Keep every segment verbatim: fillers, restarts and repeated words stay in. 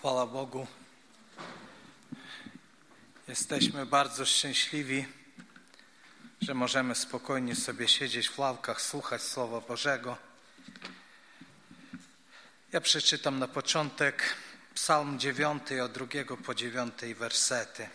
Chwała Bogu. Jesteśmy bardzo szczęśliwi, że możemy spokojnie sobie siedzieć w ławkach, słuchać Słowa Bożego. Ja przeczytam na początek Psalm dziewiąty, od drugiego po dziewiątej wersety.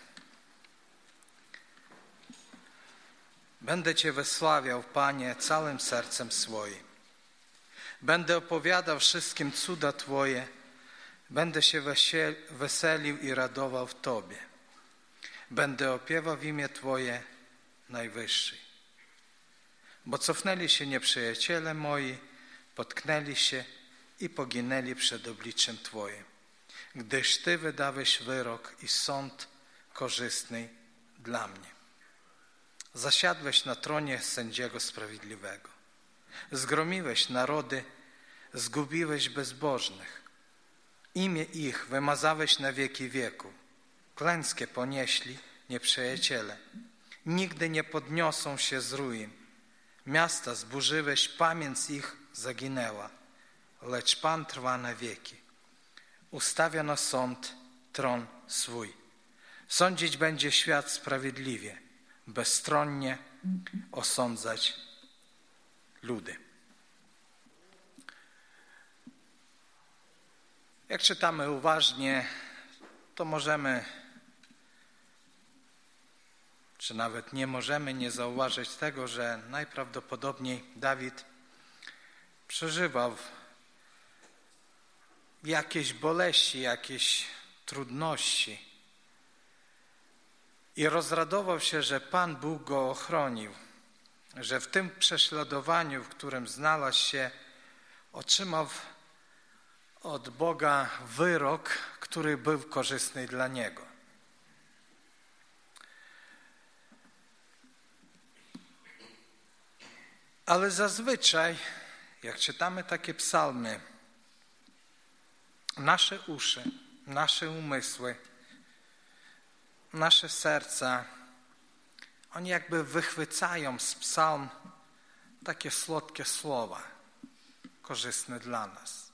Będę Cię wysławiał, Panie, całym sercem swoim. Będę opowiadał wszystkim cuda Twoje. Będę się weselił i radował w Tobie. Będę opiewał w imię Twoje Najwyższy. Bo cofnęli się nieprzyjaciele moi, potknęli się i poginęli przed obliczem Twoim. Gdyż Ty wydałeś wyrok i sąd korzystny dla mnie. Zasiadłeś na tronie sędziego sprawiedliwego. Zgromiłeś narody, zgubiłeś bezbożnych. Imię ich wymazałeś na wieki wieku. Klęskę ponieśli nieprzyjaciele. Nigdy nie podniosą się z ruin. Miasta zburzyłeś, pamięć ich zaginęła. Lecz Pan trwa na wieki. Ustawia na sąd tron swój. Sądzić będzie świat sprawiedliwie, bezstronnie osądzać ludy. Jak czytamy uważnie, to możemy, czy nawet nie możemy nie zauważyć tego, że najprawdopodobniej Dawid przeżywał jakieś boleści, jakieś trudności i rozradował się, że Pan Bóg go ochronił, że w tym prześladowaniu, w którym znalazł się, otrzymał od Boga wyrok, który był korzystny dla niego. Ale zazwyczaj, jak czytamy takie psalmy, nasze uszy, nasze umysły, nasze serca, oni jakby wychwycają z psalm takie słodkie słowa, korzystne dla nas.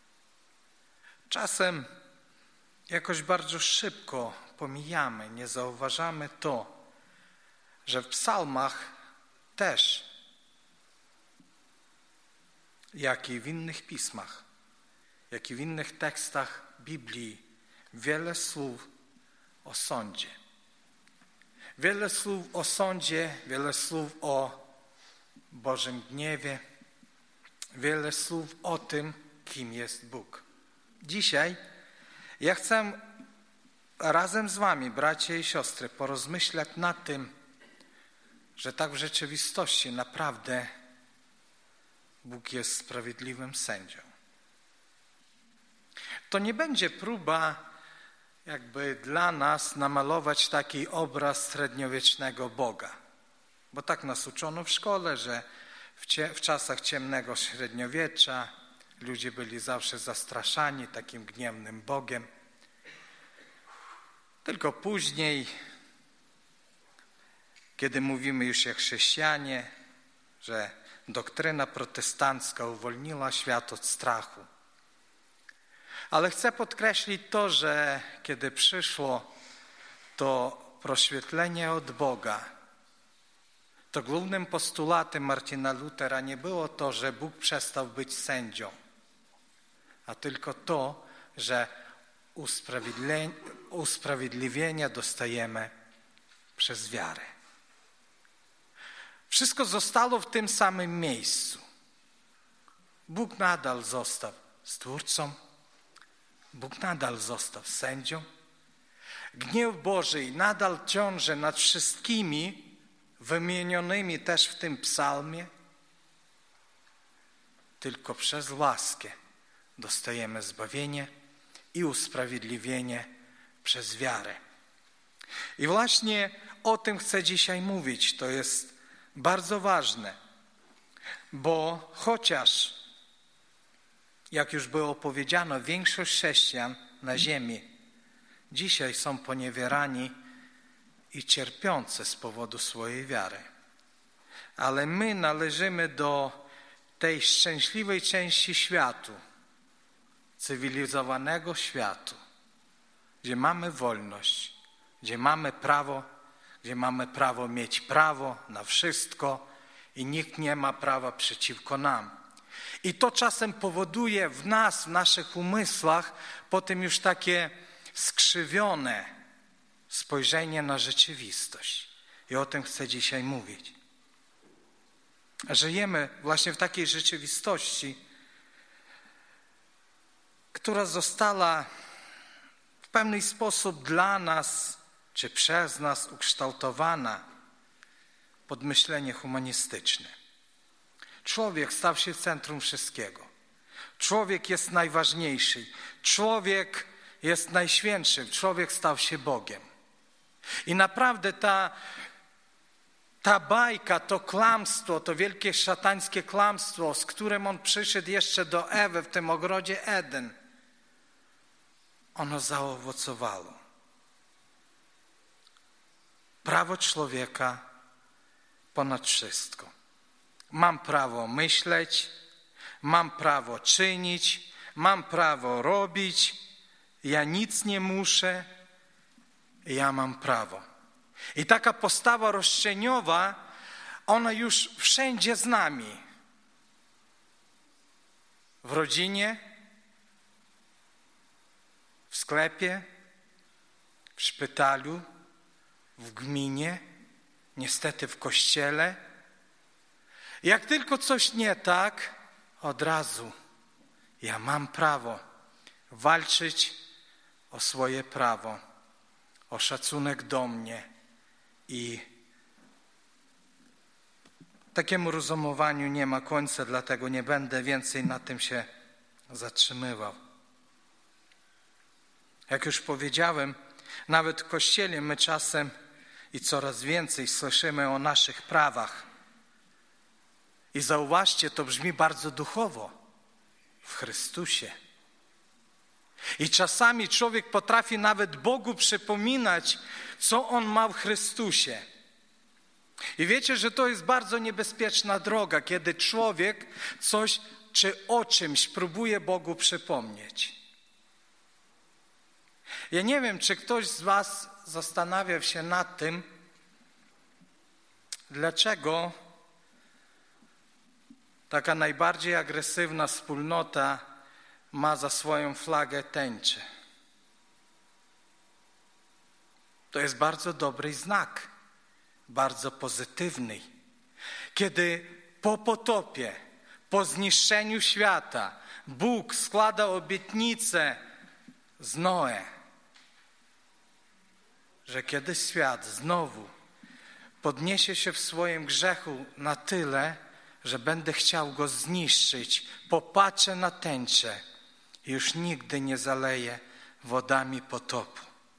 Czasem jakoś bardzo szybko pomijamy, nie zauważamy to, że w psalmach też, jak i w innych pismach, jak i w innych tekstach Biblii, wiele słów o sądzie. Wiele słów o sądzie, wiele słów o Bożym gniewie, wiele słów o tym, kim jest Bóg. Dzisiaj ja chcę razem z wami, bracia i siostry, porozmyślać nad tym, że tak w rzeczywistości naprawdę Bóg jest sprawiedliwym sędzią. To nie będzie próba jakby dla nas namalować taki obraz średniowiecznego Boga. Bo tak nas uczono w szkole, że w, cie, w czasach ciemnego średniowiecza ludzie byli zawsze zastraszani takim gniewnym Bogiem. Tylko później, kiedy mówimy już jak chrześcijanie, że doktryna protestancka uwolniła świat od strachu. Ale chcę podkreślić to, że kiedy przyszło to proświetlenie od Boga, to głównym postulatem Martina Lutera nie było to, że Bóg przestał być sędzią, a tylko to, że usprawiedliwienia dostajemy przez wiarę. Wszystko zostało w tym samym miejscu. Bóg nadal został Stwórcą, Bóg nadal został sędzią. Gniew Boży nadal ciąży nad wszystkimi wymienionymi też w tym psalmie. Tylko przez łaskę dostajemy zbawienie i usprawiedliwienie przez wiarę. I właśnie o tym chcę dzisiaj mówić. To jest bardzo ważne, bo chociaż, jak już było powiedziano, większość chrześcijan na ziemi dzisiaj są poniewierani i cierpiące z powodu swojej wiary. Ale my należymy do tej szczęśliwej części światu, cywilizowanego światu, gdzie mamy wolność, gdzie mamy prawo, gdzie mamy prawo mieć prawo na wszystko i nikt nie ma prawa przeciwko nam. I to czasem powoduje w nas, w naszych umysłach potem już takie skrzywione spojrzenie na rzeczywistość. I o tym chcę dzisiaj mówić. Żyjemy właśnie w takiej rzeczywistości, która została w pewien sposób dla nas, czy przez nas ukształtowana pod myślenie humanistyczne. Człowiek stał się centrum wszystkiego. Człowiek jest najważniejszy. Człowiek jest najświętszy. Człowiek stał się Bogiem. I naprawdę ta, ta bajka, to kłamstwo, to wielkie szatańskie kłamstwo, z którym on przyszedł jeszcze do Ewy w tym ogrodzie Eden, ono zaowocowało. Prawo człowieka ponad wszystko. Mam prawo myśleć, mam prawo czynić, mam prawo robić, ja nic nie muszę, ja mam prawo. I taka postawa roszczeniowa, ona już wszędzie z nami. W rodzinie, w sklepie, w szpitalu, w gminie, niestety w kościele. Jak tylko coś nie tak, od razu ja mam prawo walczyć o swoje prawo, o szacunek do mnie i takiemu rozumowaniu nie ma końca, dlatego nie będę więcej na tym się zatrzymywał. Jak już powiedziałem, nawet w Kościele my czasem i coraz więcej słyszymy o naszych prawach. I zauważcie, to brzmi bardzo duchowo. W Chrystusie. I czasami człowiek potrafi nawet Bogu przypominać, co on ma w Chrystusie. I wiecie, że to jest bardzo niebezpieczna droga, kiedy człowiek coś czy o czymś próbuje Bogu przypomnieć. Ja nie wiem, czy ktoś z was zastanawiał się nad tym, dlaczego taka najbardziej agresywna wspólnota ma za swoją flagę tęczę. To jest bardzo dobry znak, bardzo pozytywny. Kiedy po potopie, po zniszczeniu świata, Bóg składa obietnicę z Noe, że kiedy świat znowu podniesie się w swoim grzechu na tyle, że będę chciał go zniszczyć, popatrzę na tęczę i już nigdy nie zaleję wodami potopu.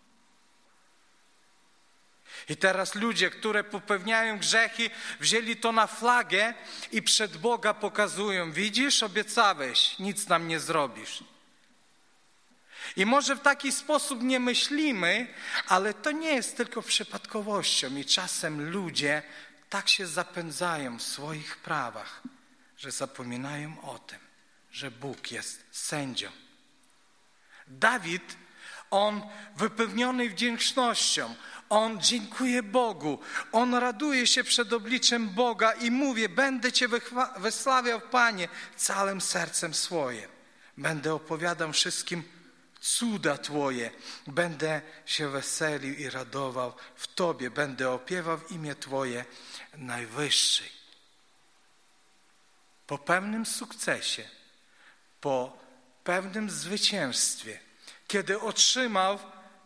I teraz ludzie, które popełniają grzechy, wzięli to na flagę i przed Boga pokazują: widzisz, obiecałeś, nic nam nie zrobisz. I może w taki sposób nie myślimy, ale to nie jest tylko przypadkowością i czasem ludzie tak się zapędzają w swoich prawach, że zapominają o tym, że Bóg jest sędzią. Dawid, on wypełniony wdzięcznością, on dziękuje Bogu, on raduje się przed obliczem Boga i mówi: będę Cię wysławiał, Panie, całym sercem swoim. Będę opowiadał wszystkim cuda Twoje, będę się weselił i radował w Tobie, będę opiewał imię Twoje najwyższej. Po pewnym sukcesie, po pewnym zwycięstwie, kiedy otrzymał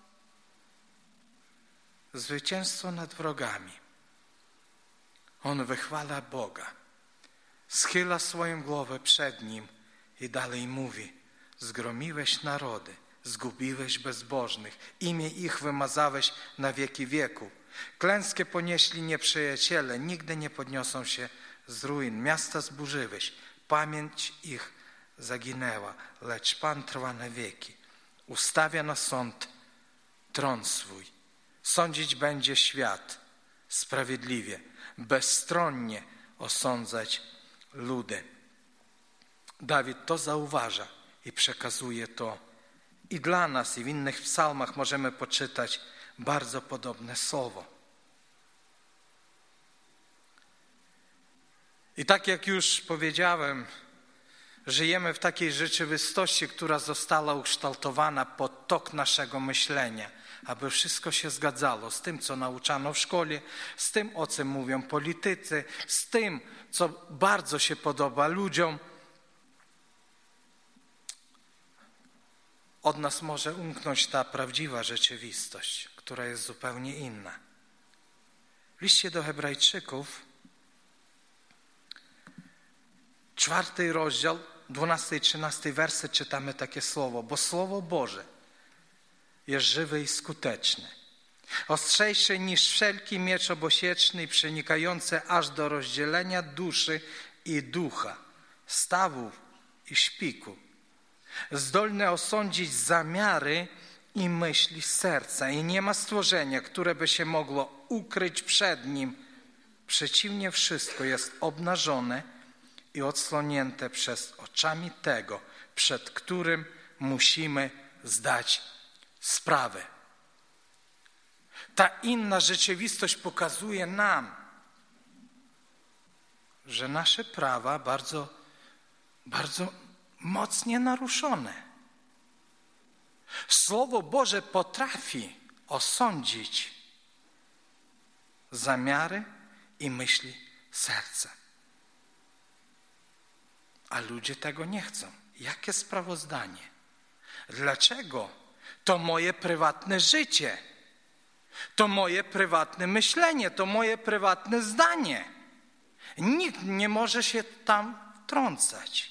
zwycięstwo nad wrogami, on wychwala Boga, schyla swoją głowę przed Nim i dalej mówi: zgromiłeś narody, zgubiłeś bezbożnych, imię ich wymazałeś na wieki wieku. Klęskę ponieśli nieprzyjaciele, nigdy nie podniosą się z ruin. Miasta zburzyłeś, pamięć ich zaginęła, lecz Pan trwa na wieki. Ustawia na sąd tron swój. Sądzić będzie świat sprawiedliwie, bezstronnie osądzać ludy. Dawid to zauważa i przekazuje to I dla nas i w innych psalmach możemy poczytać bardzo podobne słowo. I tak jak już powiedziałem, żyjemy w takiej rzeczywistości, która została ukształtowana pod tok naszego myślenia, aby wszystko się zgadzało z tym, co nauczano w szkole, z tym, o czym mówią politycy, z tym, co bardzo się podoba ludziom. Od nas może umknąć ta prawdziwa rzeczywistość, która jest zupełnie inna. W liście do Hebrajczyków, czwarty rozdział, dwunasty i trzynasty werset czytamy takie słowo, bo Słowo Boże jest żywe i skuteczne, ostrzejsze niż wszelki miecz obosieczny i przenikające aż do rozdzielenia duszy i ducha, stawów i szpiku, zdolne osądzić zamiary i myśli serca i nie ma stworzenia, które by się mogło ukryć przed Nim. Przeciwnie, wszystko jest obnażone i odsłonięte przez oczami tego, przed którym musimy zdać sprawę. Ta inna rzeczywistość pokazuje nam, że nasze prawa bardzo, bardzo mocnie naruszone. Słowo Boże potrafi osądzić zamiary i myśli serca. A ludzie tego nie chcą. Jakie sprawozdanie? Dlaczego? To moje prywatne życie. To moje prywatne myślenie. To moje prywatne zdanie. Nikt nie może się tam wtrącać.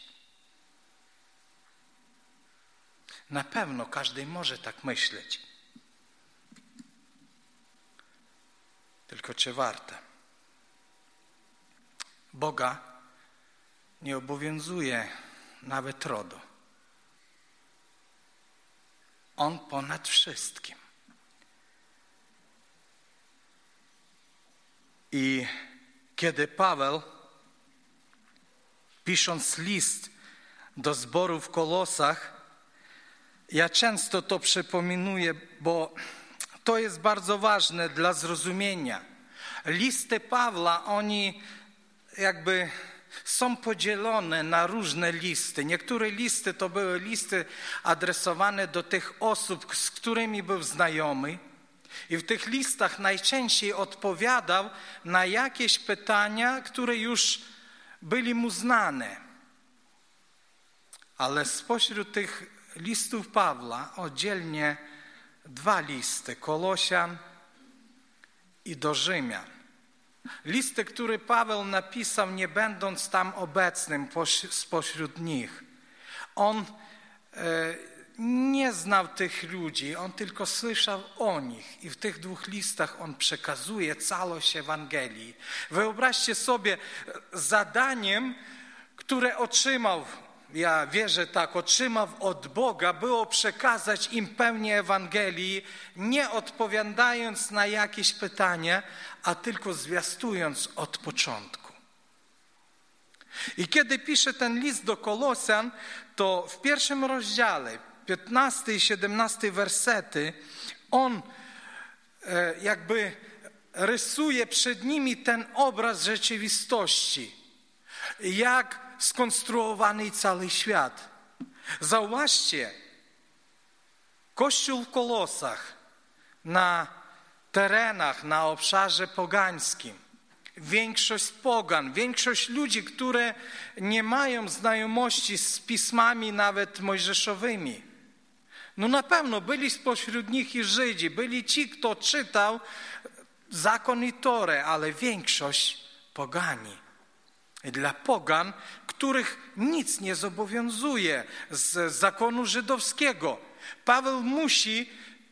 Na pewno każdy może tak myśleć. Tylko czy warto? Boga nie obowiązuje nawet RODO. On ponad wszystkim. I kiedy Paweł, pisząc list do zboru w Kolosach, ja często to przypominuję, bo to jest bardzo ważne dla zrozumienia. Listy Pawła, oni jakby są podzielone na różne listy. Niektóre listy to były listy adresowane do tych osób, z którymi był znajomy. I w tych listach najczęściej odpowiadał na jakieś pytania, które już byli mu znane. Ale spośród tych listów Pawła oddzielnie dwa listy, Kolosian i do Rzymian. Listy, które Paweł napisał, nie będąc tam obecnym spośród nich. On e, nie znał tych ludzi, on tylko słyszał o nich. I w tych dwóch listach on przekazuje całość Ewangelii. Wyobraźcie sobie, zadaniem, które otrzymał, ja wierzę tak, otrzymał od Boga, było przekazać im pełnię Ewangelii, nie odpowiadając na jakieś pytania, a tylko zwiastując od początku. I kiedy pisze ten list do Kolosjan, to w pierwszym rozdziale, piętnasty i siedemnasty wersety, on e, jakby rysuje przed nimi ten obraz rzeczywistości. Jak skonstruowany cały świat. Zauważcie, Kościół w Kolosach na terenach, na obszarze pogańskim. Większość pogan, większość ludzi, które nie mają znajomości z pismami nawet mojżeszowymi. No na pewno byli spośród nich i Żydzi, byli ci, kto czytał zakon i Torę, ale większość pogani. I dla pogan, których nic nie zobowiązuje z zakonu żydowskiego, Paweł musi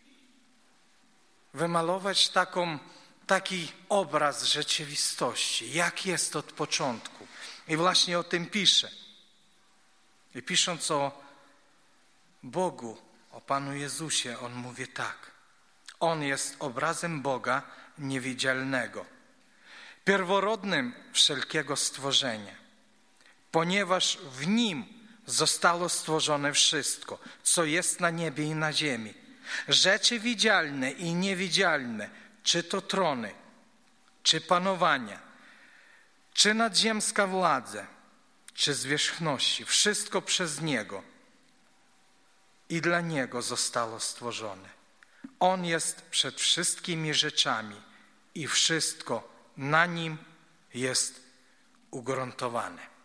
wymalować taką, taki obraz rzeczywistości, jak jest od początku. I właśnie o tym pisze. I pisząc o Bogu, o Panu Jezusie, on mówi tak. On jest obrazem Boga niewidzialnego, pierworodnym wszelkiego stworzenia, ponieważ w Nim zostało stworzone wszystko, co jest na niebie i na ziemi. Rzeczy widzialne i niewidzialne, czy to trony, czy panowania, czy nadziemska władza, czy zwierzchności, wszystko przez Niego i dla Niego zostało stworzone. On jest przed wszystkimi rzeczami i wszystko na Nim jest ugruntowane.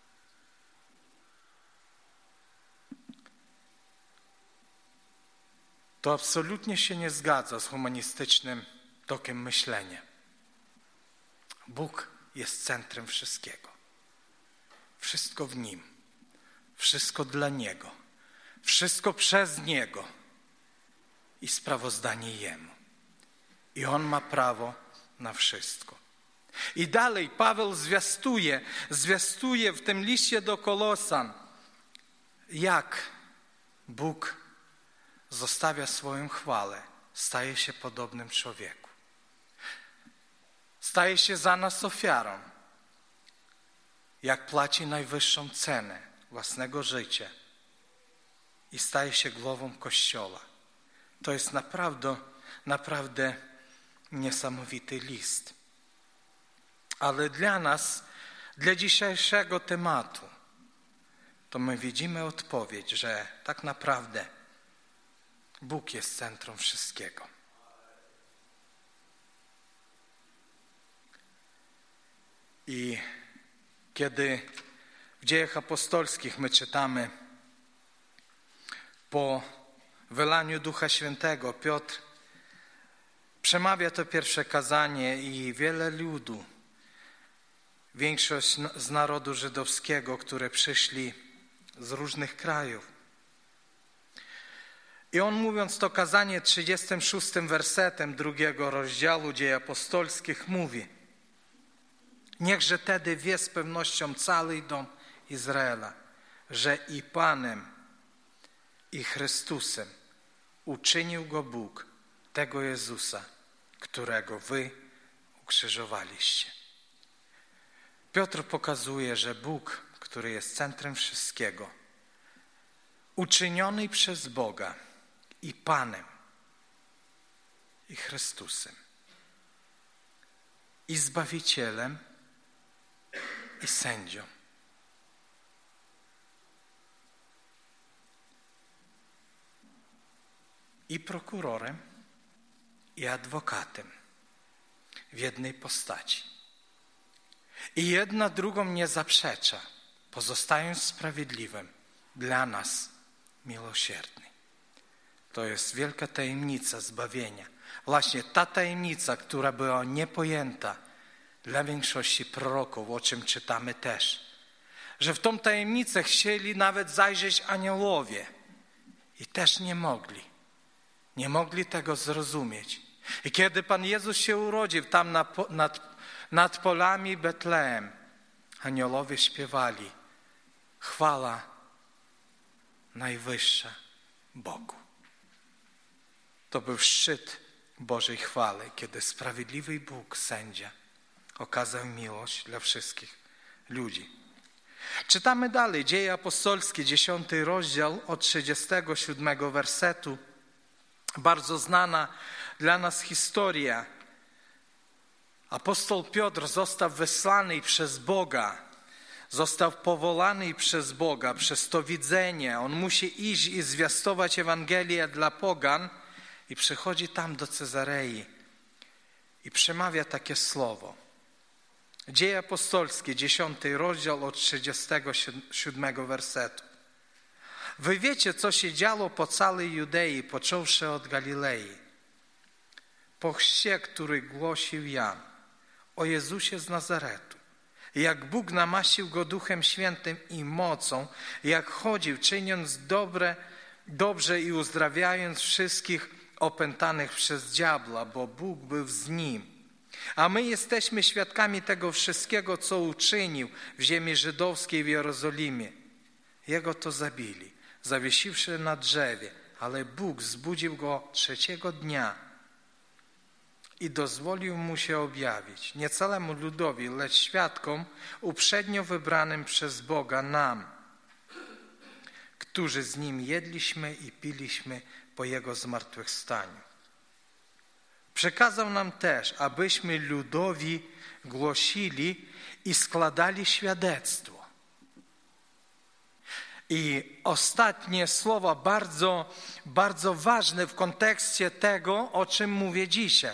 To absolutnie się nie zgadza z humanistycznym tokiem myślenia. Bóg jest centrum wszystkiego. Wszystko w Nim. Wszystko dla Niego. Wszystko przez Niego. I sprawozdanie Jemu. I On ma prawo na wszystko. I dalej Paweł zwiastuje, zwiastuje w tym liście do Kolosan, jak Bóg zostawia swoją chwałę, staje się podobnym człowieku. Staje się za nas ofiarą, jak płaci najwyższą cenę własnego życia i staje się głową Kościoła. To jest naprawdę, naprawdę niesamowity list. Ale dla nas, dla dzisiejszego tematu, to my widzimy odpowiedź, że tak naprawdę Bóg jest centrum wszystkiego. I kiedy w Dziejach Apostolskich my czytamy po wylaniu Ducha Świętego, Piotr przemawia to pierwsze kazanie i wiele ludu, większość z narodu żydowskiego, które przyszli z różnych krajów. I on, mówiąc to kazanie trzydziestym szóstym wersetem drugiego rozdziału Dziejów Apostolskich, mówi: niechże tedy wie z pewnością cały dom Izraela, że i Panem, i Chrystusem uczynił Go Bóg, tego Jezusa, którego wy ukrzyżowaliście. Piotr pokazuje, że Bóg, który jest centrum wszystkiego, uczyniony przez Boga i Panem, i Chrystusem, i Zbawicielem, i sędzią. I prokurorem, i adwokatem w jednej postaci. I jedna drugą nie zaprzecza, pozostając sprawiedliwym, dla nas miłosierny. To jest wielka tajemnica zbawienia. Właśnie ta tajemnica, która była niepojęta dla większości proroków, o czym czytamy też. Że w tą tajemnicę chcieli nawet zajrzeć aniołowie i też nie mogli. Nie mogli tego zrozumieć. I kiedy Pan Jezus się urodził tam na, nad, nad polami Betlejem, aniołowie śpiewali: chwała najwyższa Bogu. To był szczyt Bożej chwały, kiedy sprawiedliwy Bóg, sędzia, okazał miłość dla wszystkich ludzi. Czytamy dalej, Dzieje Apostolskie, dziesiąty rozdział, od trzydziestego siódmego wersetu. Bardzo znana dla nas historia. Apostoł Piotr został wysłany przez Boga, został powołany przez Boga, przez to widzenie. On musi iść i zwiastować Ewangelię dla pogan i przychodzi tam do Cezarei i przemawia takie słowo. Dzieje Apostolskie, dziesiąty rozdział, od trzydziestego siódmego wersetu. Wy wiecie, co się działo po całej Judei, począwszy od Galilei. Po chrzcie, który głosił Jan, o Jezusie z Nazaretu. Jak Bóg namaścił Go Duchem Świętym i mocą, jak chodził, czyniąc dobre, dobrze i uzdrawiając wszystkich opętanych przez diabła, bo Bóg był z Nim. A my jesteśmy świadkami tego wszystkiego, co uczynił w ziemi żydowskiej w Jerozolimie. Jego to zabili, zawiesiwszy na drzewie, ale Bóg zbudził Go trzeciego dnia i dozwolił Mu się objawić, nie całemu ludowi, lecz świadkom uprzednio wybranym przez Boga nam. którzy z Nim jedliśmy i piliśmy po Jego zmartwychwstaniu. Przekazał nam też, abyśmy ludowi głosili i składali świadectwo. I ostatnie słowa bardzo, bardzo ważne w kontekście tego, o czym mówię dzisiaj.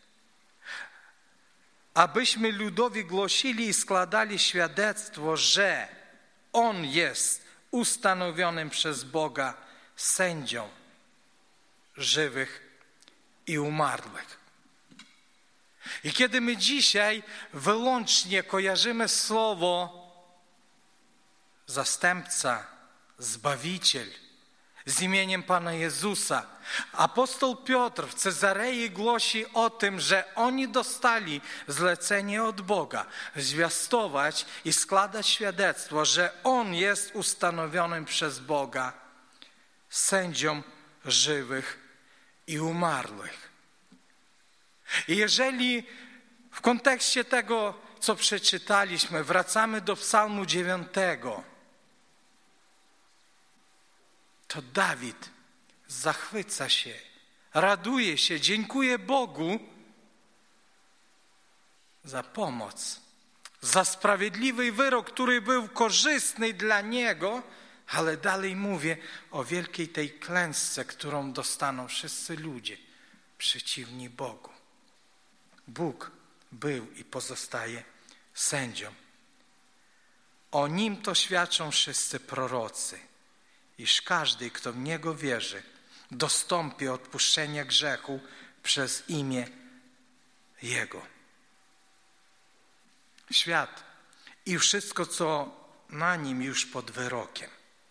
Abyśmy ludowi głosili i składali świadectwo, że On jest ustanowionym przez Boga sędzią żywych i umarłych. I kiedy my dzisiaj wyłącznie kojarzymy słowo zastępca, Zbawiciel z imieniem Pana Jezusa, apostoł Piotr w Cezarei głosi o tym, że oni dostali zlecenie od Boga zwiastować i składać świadectwo, że On jest ustanowionym przez Boga sędzią żywych i umarłych. I jeżeli w kontekście tego, co przeczytaliśmy, wracamy do Psalmu dziewiątego, to Dawid zachwyca się, raduje się, dziękuje Bogu za pomoc, za sprawiedliwy wyrok, który był korzystny dla niego, ale dalej mówię o wielkiej tej klęsce, którą dostaną wszyscy ludzie przeciwni Bogu. Bóg był i pozostaje sędzią. O Nim to świadczą wszyscy prorocy, iż każdy, kto w Niego wierzy, dostąpi odpuszczenia grzechu przez imię Jego. Świat i wszystko, co na nim już pod wyrokiem.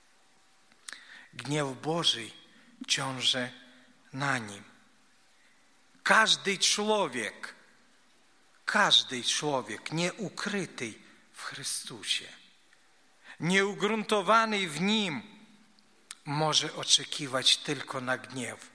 Gniew Boży ciąży na nim. Każdy człowiek, każdy człowiek nieukryty w Chrystusie, nieugruntowany w Nim, może oczekiwać tylko na gniew.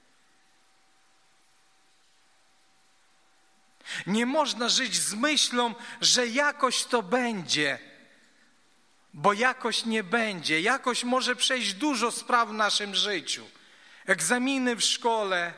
Nie można żyć z myślą, że jakoś to będzie, bo jakoś nie będzie. Jakoś może przejść dużo spraw w naszym życiu. Egzaminy w szkole,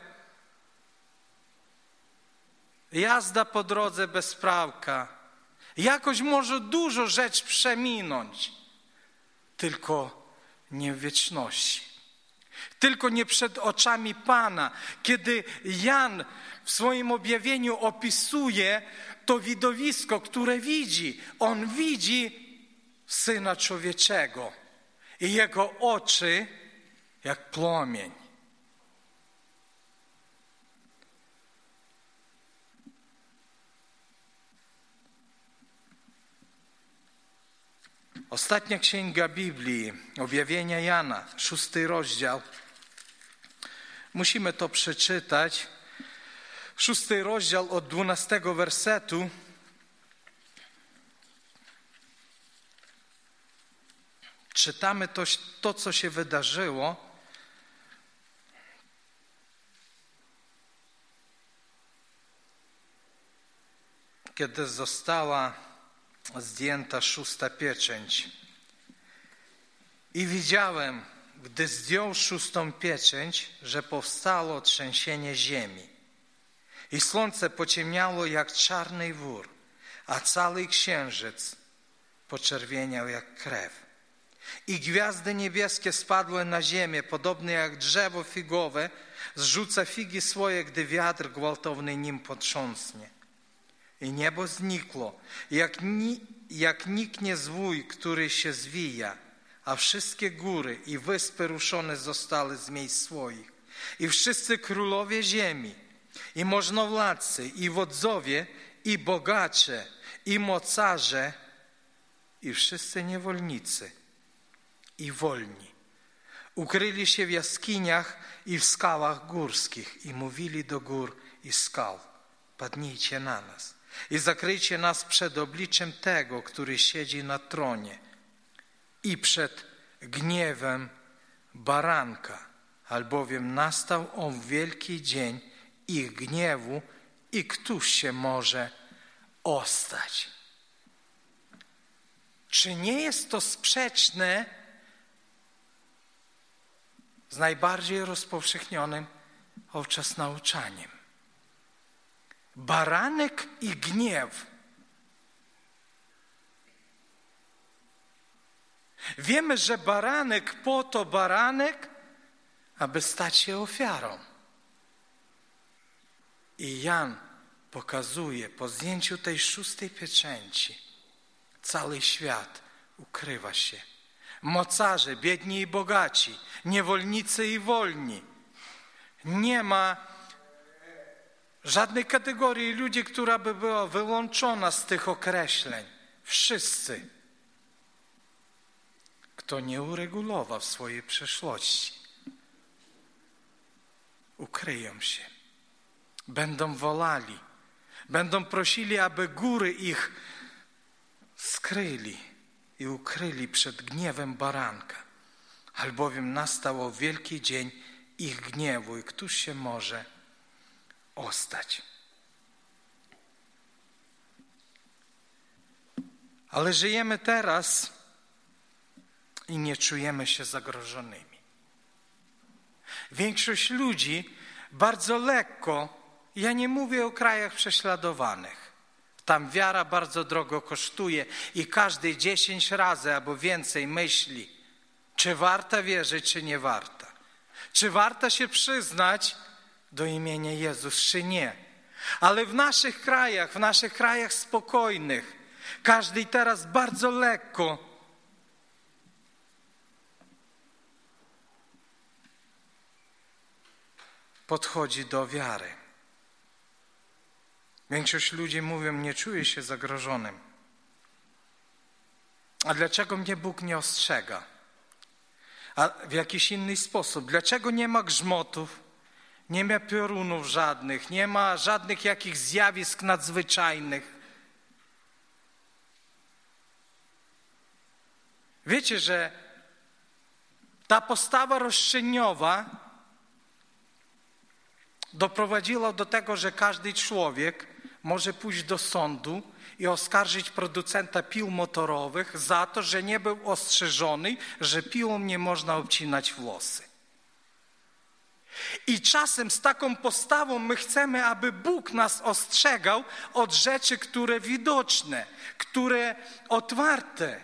jazda po drodze bez prawka. Jakoś może dużo rzeczy przeminąć, tylko nie w wieczności. Tylko nie przed oczami Pana. Kiedy Jan w swoim objawieniu opisuje to widowisko, które widzi, on widzi Syna Człowieczego i Jego oczy jak płomień. Ostatnia księga Biblii, Objawienia Jana, szósty rozdział. Musimy to przeczytać. Szósty rozdział od dwunastego wersetu. Czytamy to, to, co się wydarzyło. Kiedy została zdjęta szósta pieczęć. I widziałem, gdy zdjął szóstą pieczęć, że powstało trzęsienie ziemi. I słońce pociemniało jak czarny wór, a cały księżyc poczerwieniał jak krew. I gwiazdy niebieskie spadły na ziemię, podobne jak drzewo figowe zrzuca figi swoje, gdy wiatr gwałtowny nim potrząsnie. I niebo znikło, jak, ni, jak niknie zwój, który się zwija, a wszystkie góry i wyspy ruszone zostały z miejsc swoich. I wszyscy królowie ziemi, i możnowładcy, i wodzowie, i bogacze, i mocarze, i wszyscy niewolnicy, i wolni, ukryli się w jaskiniach i w skałach górskich i mówili do gór i skał: padnijcie na nas i zakryjcie nas przed obliczem tego, który siedzi na tronie i przed gniewem baranka, albowiem nastał on wielki dzień ich gniewu i któż się może ostać. Czy nie jest to sprzeczne z najbardziej rozpowszechnionym wówczas nauczaniem. Baranek i gniew. Wiemy, że baranek po to baranek, aby stać się ofiarą. I Jan pokazuje, po zdjęciu tej szóstej pieczęci, cały świat ukrywa się. Mocarze, biedni i bogaci, niewolnicy i wolni. Nie ma żadnej kategorii ludzi, która by była wyłączona z tych określeń. Wszyscy, kto nie uregulował swojej przeszłości, ukryją się. Będą wolali, będą prosili, aby góry ich skryli i ukryli przed gniewem baranka. Albowiem nastał wielki dzień ich gniewu i któż się może ostać. Ale żyjemy teraz i nie czujemy się zagrożonymi. Większość ludzi bardzo lekko, ja nie mówię o krajach prześladowanych, tam wiara bardzo drogo kosztuje i każdy dziesięć razy albo więcej myśli, czy warta wierzyć, czy nie warta. Czy warto się przyznać do imienia Jezus, czy nie. Ale w naszych krajach, w naszych krajach spokojnych, każdy teraz bardzo lekko podchodzi do wiary. Większość ludzi mówią, nie czuję się zagrożonym. A dlaczego mnie Bóg nie ostrzega? A w jakiś inny sposób. Dlaczego nie ma grzmotów, nie ma piorunów żadnych, nie ma żadnych jakichś zjawisk nadzwyczajnych? Wiecie, że ta postawa roszczeniowa doprowadziła do tego, że każdy człowiek może pójść do sądu i oskarżyć producenta pił motorowych za to, że nie był ostrzeżony, że piłą nie można obcinać włosy. I czasem z taką postawą my chcemy, aby Bóg nas ostrzegał od rzeczy, które widoczne, które otwarte.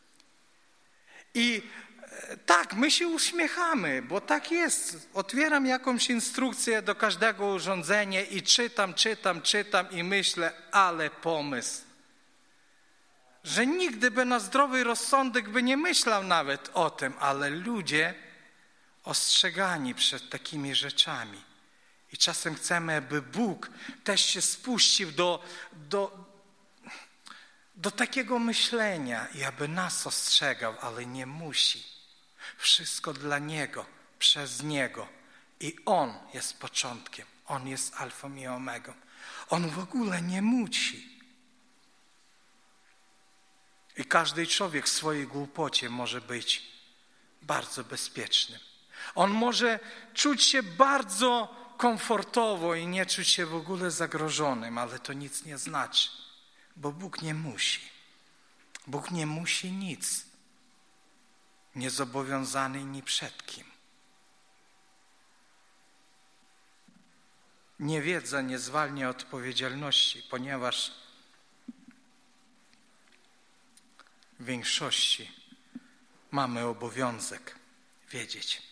I tak, my się uśmiechamy, bo tak jest. Otwieram jakąś instrukcję do każdego urządzenia i czytam, czytam, czytam i myślę, ale pomysł, że nigdy by na zdrowy rozsądek by nie myślał nawet o tym, ale ludzie ostrzegani przed takimi rzeczami. I czasem chcemy, aby Bóg też się spuścił do, do, do takiego myślenia i aby nas ostrzegał, ale nie musi. Wszystko dla Niego, przez Niego. I On jest początkiem. On jest alfą i omegą. On w ogóle nie musi. I każdy człowiek w swojej głupocie może być bardzo bezpiecznym. On może czuć się bardzo komfortowo i nie czuć się w ogóle zagrożonym, ale to nic nie znaczy, bo Bóg nie musi. Bóg nie musi nic. Niezobowiązany ni przed kim. Niewiedza nie zwalnia odpowiedzialności, ponieważ w większości mamy obowiązek wiedzieć.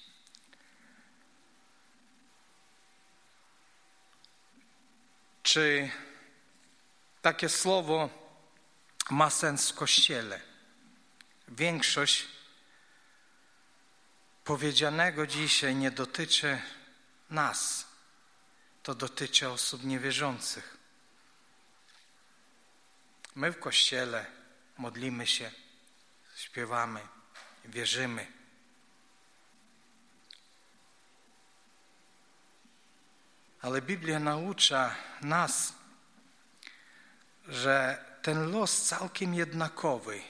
Czy takie słowo ma sens w Kościele? Większość powiedzianego dzisiaj nie dotyczy nas. To dotyczy osób niewierzących. My w Kościele modlimy się, śpiewamy, wierzymy. Ale Biblia naucza nas, że ten los całkiem jednakowy,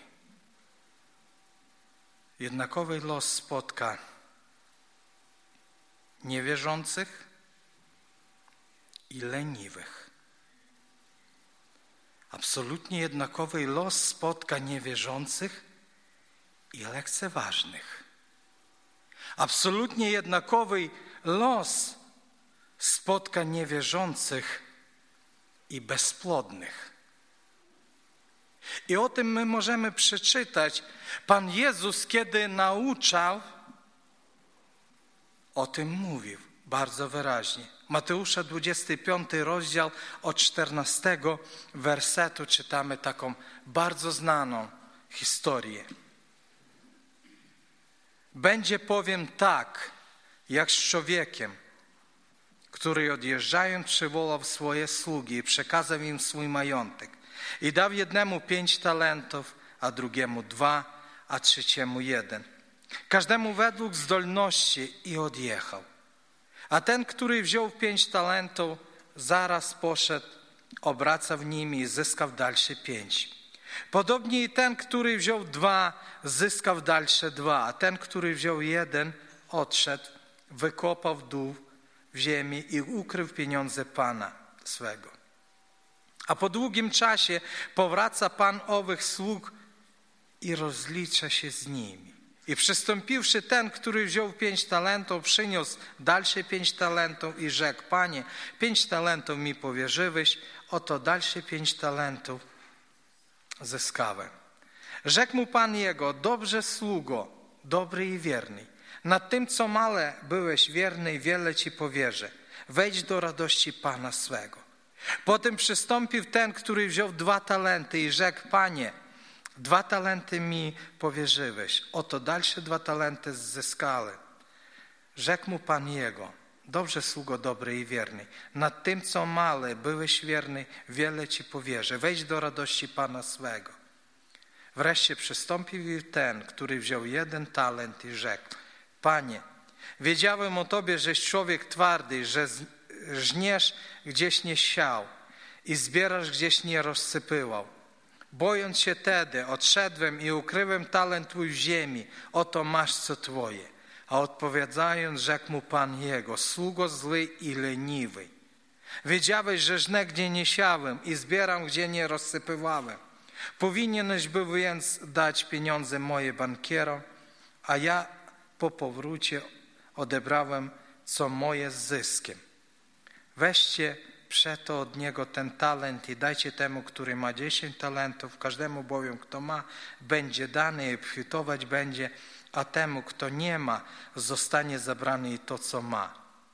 jednakowy los spotka niewierzących i leniwych. Absolutnie jednakowy los spotka niewierzących i lekceważnych. Absolutnie jednakowy los spotka niewierzących i bezplodnych. I o tym my możemy przeczytać. Pan Jezus, kiedy nauczał, o tym mówił bardzo wyraźnie. Mateusza dwudziesty piąty rozdział od czternastego wersetu czytamy taką bardzo znaną historię. Będzie powiem tak, jak z człowiekiem, który odjeżdżając przywołał swoje sługi i przekazał im swój majątek. I dał jednemu pięć talentów, a drugiemu dwa, a trzeciemu jeden. Każdemu według zdolności i odjechał. A ten, który wziął pięć talentów, zaraz poszedł, obracał nimi i zyskał dalsze pięć. Podobnie i ten, który wziął dwa, zyskał dalsze dwa, a ten, który wziął jeden, odszedł, wykopał w dół w ziemi i ukrył pieniądze Pana swego. A po długim czasie powraca Pan owych sług i rozlicza się z nimi. I przystąpiwszy ten, który wziął pięć talentów, przyniósł dalsze pięć talentów i rzekł: Panie, pięć talentów mi powierzyłeś, oto dalsze pięć talentów zyskałem. Rzekł mu Pan jego: dobrze sługo, dobry i wierny. Nad tym, co male byłeś wierny, i wiele ci powierzę. Wejdź do radości Pana swego. Potem przystąpił ten, który wziął dwa talenty i rzekł: Panie, dwa talenty mi powierzyłeś, oto dalsze dwa talenty zyskałem. Rzekł mu Pan jego: dobrze sługo, dobry i wierny. Nad tym, co male byłeś wierny, wiele ci powierzę. Wejdź do radości Pana swego. Wreszcie przystąpił ten, który wziął jeden talent i rzekł: Panie, wiedziałem o Tobie, żeś człowiek twardy, że żniesz gdzieś nie siał i zbierasz gdzieś nie rozsypywał. Bojąc się tedy, odszedłem i ukryłem talent Twój w ziemi, oto masz co Twoje. A odpowiadając, rzekł mu Pan jego: sługo zły i leniwy. Wiedziałeś, że żnę gdzie nie siałem i zbieram gdzie nie rozsypywałem. Powinieneś był więc dać pieniądze moje bankierom, a ja po powrócie odebrałem co moje z zyskiem. Weźcie przeto od niego ten talent i dajcie temu, który ma dziesięć talentów, każdemu bowiem, kto ma, będzie dany i obfitować będzie, a temu, kto nie ma, zostanie zabrane i to, co ma.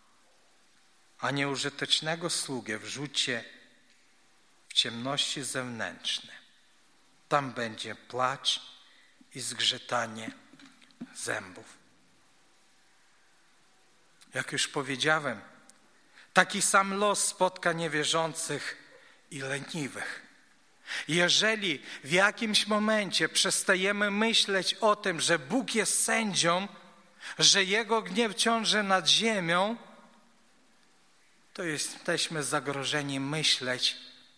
A nieużytecznego sługę wrzućcie w ciemności zewnętrzne. Tam będzie płacz i zgrzytanie zębów. Jak już powiedziałem, taki sam los spotka niewierzących i leniwych. Jeżeli w jakimś momencie przestajemy myśleć o tym, że Bóg jest sędzią, że Jego gniew ciąży nad ziemią, to jesteśmy zagrożeni myśleć,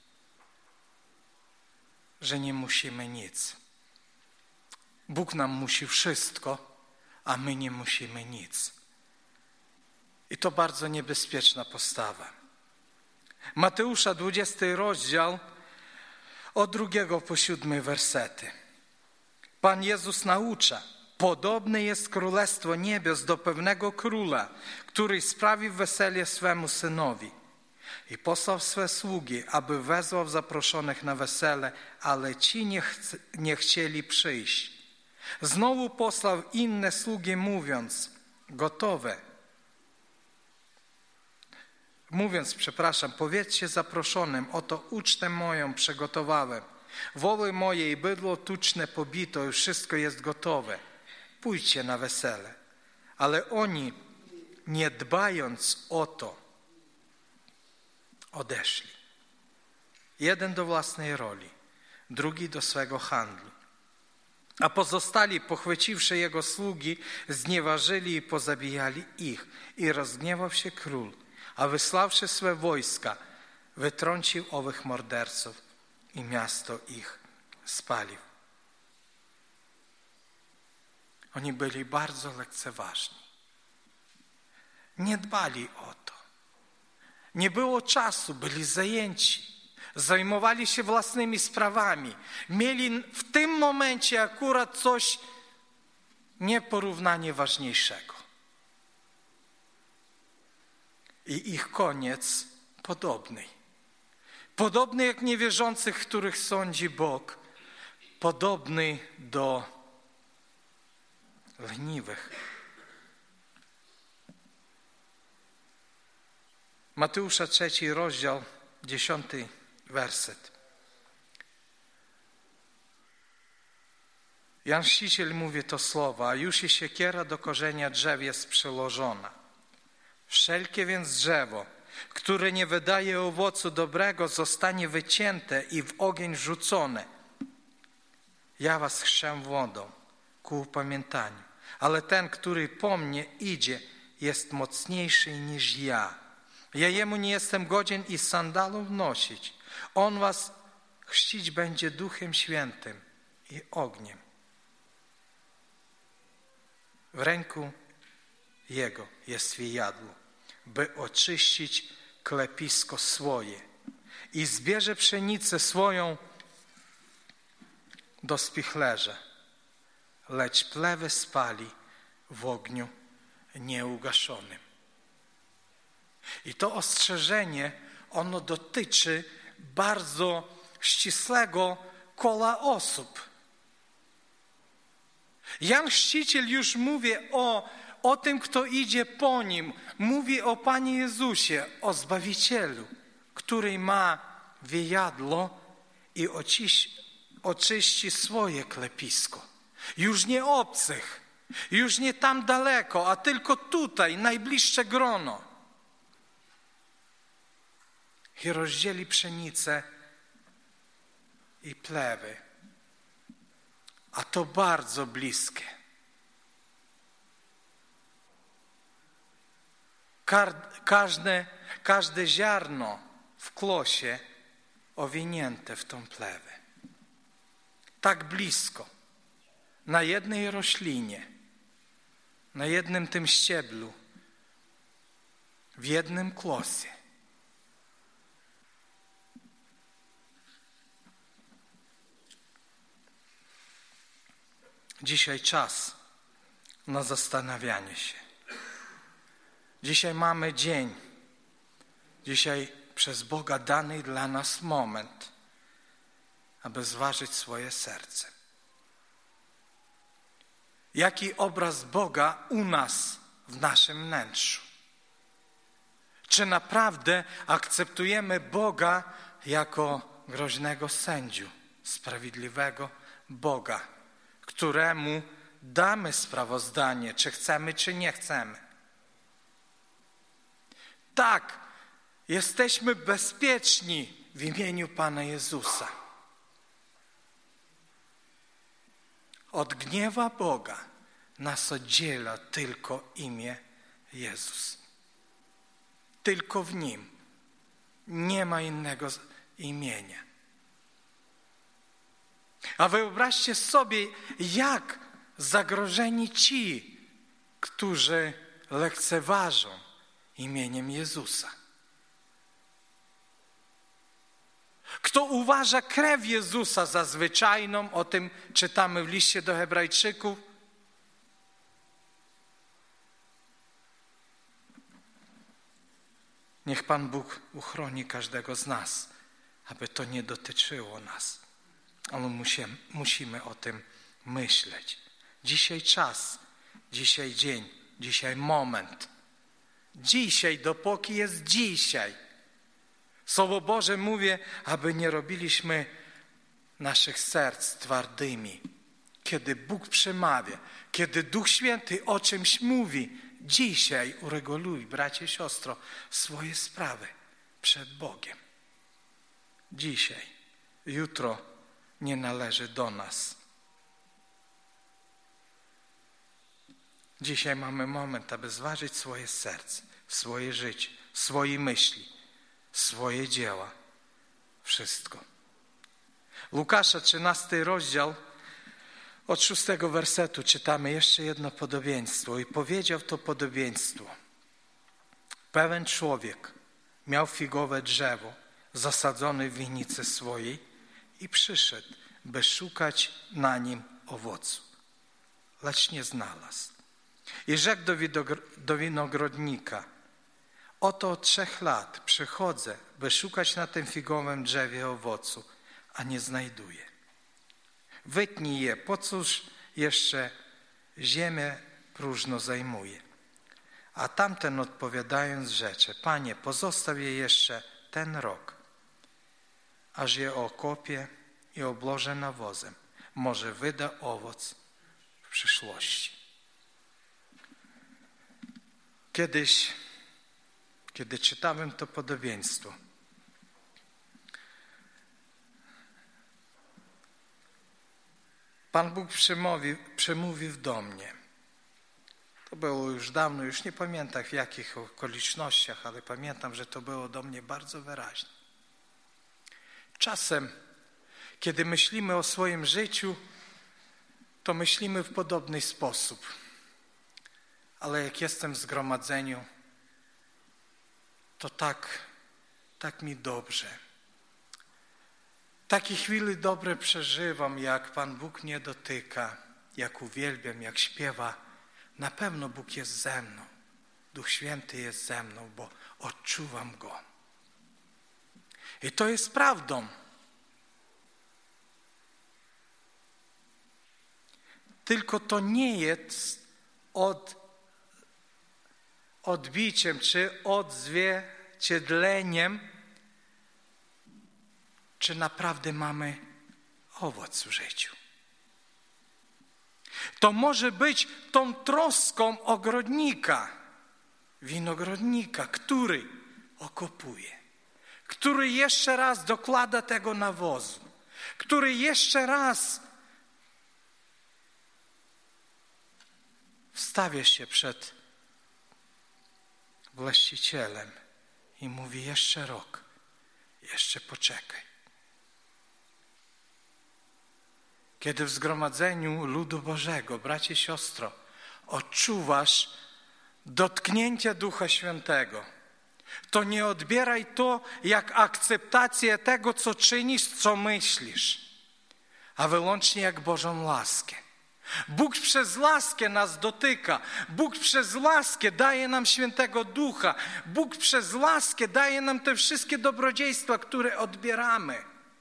że nie musimy nic. Bóg nam musi wszystko, a my nie musimy nic. I to bardzo niebezpieczna postawa. Mateusza dwudziesty rozdział od drugiego po siódmy wersety. Pan Jezus naucza: podobne jest Królestwo Niebios do pewnego króla, który sprawił wesele swemu synowi. I posłał swe sługi, aby wezwał zaproszonych na wesele, ale ci nie, ch- nie chcieli przyjść. Znowu posłał inne sługi, mówiąc: gotowe. Mówiąc, przepraszam, powiedzcie zaproszonym: oto ucztę moją przygotowałem. Woły moje i bydło tuczne pobito, już wszystko jest gotowe. Pójdźcie na wesele. Ale oni, nie dbając o to, odeszli. Jeden do własnej roli, drugi do swego handlu. A pozostali, pochwyciwszy jego sługi, znieważyli i pozabijali ich. I rozgniewał się król, a wysławszy swe wojska, wytrącił owych morderców i miasto ich spalił. Oni byli bardzo lekceważni. Nie dbali o to. Nie było czasu, byli zajęci. Zajmowali się własnymi sprawami. Mieli w tym momencie akurat coś nieporównanie ważniejszego. i ich koniec podobny. Podobny jak niewierzących, których sądzi Bóg, podobny do leniwych. Mateusza trzeci rozdział, dziesiąty werset. Jan Chrzciciel mówi to słowa, a już i siekiera do korzenia drzew jest przyłożona. Wszelkie więc drzewo, które nie wydaje owocu dobrego, zostanie wycięte i w ogień rzucone. Ja was chrzczę wodą ku upamiętaniu, ale ten, który po mnie idzie, jest mocniejszy niż ja. Ja jemu nie jestem godzien i sandałów nosić. On was chrzcić będzie Duchem Świętym i ogniem. W ręku Jego jest wijadło, by oczyścić klepisko swoje i zbierze pszenicę swoją do spichlerza, lecz plewy spali w ogniu nieugaszonym. I to ostrzeżenie, ono dotyczy bardzo ścisłego kola osób. Jan Chrzciciel już mówi o, o tym, kto idzie po Nim. Mówi o Panie Jezusie, o Zbawicielu, który ma wijadło i oczyści, oczyści swoje klepisko. Już nie obcych, już nie tam daleko, a tylko tutaj, najbliższe grono. I rozdzieli pszenicę i plewy. A to bardzo bliskie. Każde, każde ziarno w klosie owinięte w tą plewę. Tak blisko. Na jednej roślinie, na jednym tym ścieblu, w jednym klosie. Dzisiaj czas na zastanawianie się. Dzisiaj mamy dzień. Dzisiaj przez Boga dany dla nas moment, aby zważyć swoje serce. Jaki obraz Boga u nas w naszym wnętrzu? Czy naprawdę akceptujemy Boga jako groźnego sędziu, sprawiedliwego Boga, któremu damy sprawozdanie, czy chcemy, czy nie chcemy? Tak, jesteśmy bezpieczni w imieniu Pana Jezusa. Od gniewa Boga nas oddziela tylko imię Jezus. Tylko w Nim. Nie ma innego imienia. A wyobraźcie sobie, jak zagrożeni ci, którzy lekceważą imieniem Jezusa. Kto uważa krew Jezusa za zwyczajną, o tym czytamy w liście do Hebrajczyków. Niech Pan Bóg uchroni każdego z nas, aby to nie dotyczyło nas. Ale musimy, musimy o tym myśleć. Dzisiaj czas, dzisiaj dzień, dzisiaj moment. Dzisiaj, dopóki jest dzisiaj. Słowo Boże mówi, aby nie robiliśmy naszych serc twardymi. Kiedy Bóg przemawia, kiedy Duch Święty o czymś mówi, dzisiaj ureguluj, bracie i siostro, swoje sprawy przed Bogiem. Dzisiaj, jutro nie należy do nas. Dzisiaj mamy moment, aby zważyć swoje serce, swoje życie, swoje myśli, swoje dzieła, wszystko. Łukasza, trzynasty rozdział, od szóstego wersetu czytamy jeszcze jedno podobieństwo. I powiedział to podobieństwo. Pewien człowiek miał figowe drzewo zasadzone w winnicy swojej i przyszedł, by szukać na nim owocu. Lecz nie znalazł. I rzekł do winogrodnika: Oto od trzech lat przychodzę, by szukać na tym figowym drzewie owocu, a nie znajduję. Wytnij je, po cóż jeszcze ziemię próżno zajmuje. A tamten odpowiadając rzecze, Panie, pozostaw je jeszcze ten rok, aż je okopię i obłożę nawozem. Może wyda owoc w przyszłości. Kiedyś, kiedy czytałem to podobieństwo, Pan Bóg przemówił, przemówił do mnie. To było już dawno, już nie pamiętam w jakich okolicznościach, ale pamiętam, że to było do mnie bardzo wyraźne. Czasem, kiedy myślimy o swoim życiu, to myślimy w podobny sposób. Ale jak jestem w zgromadzeniu, to tak, tak mi dobrze. Takie chwile dobre przeżywam, jak Pan Bóg mnie dotyka, jak uwielbiam, jak śpiewa. Na pewno Bóg jest ze mną. Duch Święty jest ze mną, bo odczuwam Go. I to jest prawdą. Tylko to nie jest od, odbiciem czy odzwierciedleniem, czy naprawdę mamy owoc w życiu. To może być tą troską ogrodnika, winogrodnika, który okopuje, który jeszcze raz dokłada tego nawozu, który jeszcze raz stawia się przed właścicielem i mówi: jeszcze rok, jeszcze poczekaj. Kiedy w zgromadzeniu ludu Bożego, bracie i siostro, odczuwasz dotknięcie Ducha Świętego, to nie odbieraj to jak akceptację tego, co czynisz, co myślisz, a wyłącznie jak Bożą łaskę. Bóg przez łaskę nas dotyka. Bóg przez łaskę daje nam Świętego Ducha. Bóg przez łaskę daje nam te wszystkie dobrodziejstwa, które odbieramy.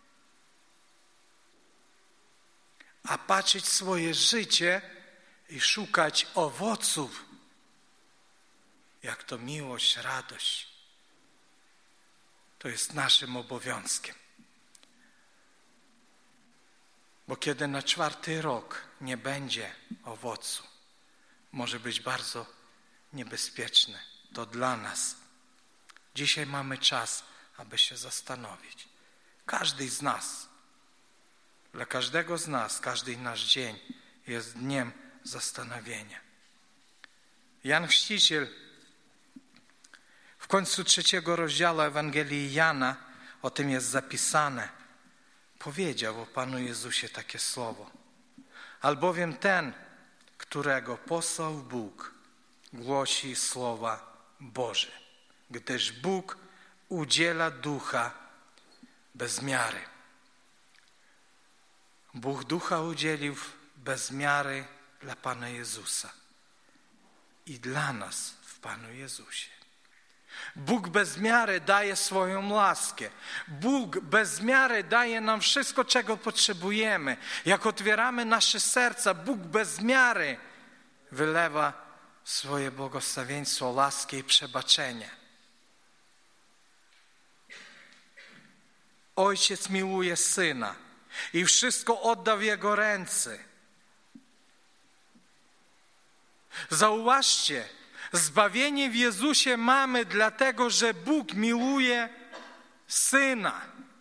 A patrzeć swoje życie i szukać owoców, jak to miłość, radość, to jest naszym obowiązkiem. Bo kiedy na czwarty rok nie będzie owocu, może być bardzo niebezpieczne. To dla nas. Dzisiaj mamy czas, aby się zastanowić. Każdy z nas, dla każdego z nas, każdy nasz dzień jest dniem zastanowienia. Jan Chrzciciel w końcu trzeciego rozdziału Ewangelii Jana, o tym jest zapisane, powiedział o Panu Jezusie takie słowo. Albowiem ten, którego posłał Bóg, głosi słowa Boże, gdyż Bóg udziela ducha bez miary. Bóg ducha udzielił bez miary dla Pana Jezusa i dla nas w Panu Jezusie. Bóg bez miary daje swoją łaskę. Bóg bez miary daje nam wszystko, czego potrzebujemy. Jak otwieramy nasze serca, Bóg bez miary wylewa swoje błogosławieństwo, łaskę i przebaczenie. Ojciec miłuje Syna i wszystko oddał w Jego ręce. Zauważcie, zbawienie w Jezusie mamy dlatego, że Bóg miłuje Syna.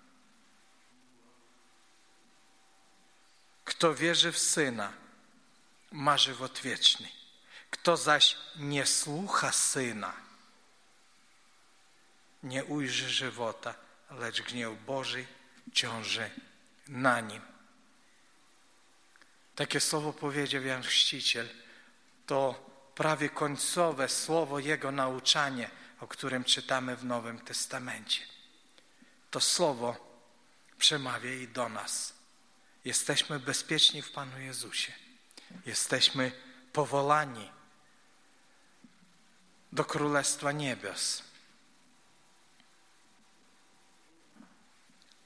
Kto wierzy w Syna, ma żywot wieczny. Kto zaś nie słucha Syna, nie ujrzy żywota, lecz gniew Boży ciąży na nim. Takie słowo powiedział Jan Chrzciciel. To prawie końcowe słowo Jego nauczania, o którym czytamy w Nowym Testamencie. To słowo przemawia i do nas. Jesteśmy bezpieczni w Panu Jezusie. Jesteśmy powołani do Królestwa Niebios.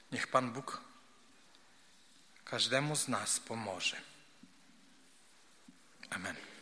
Niech Pan Bóg każdemu z nas pomoże. Amen.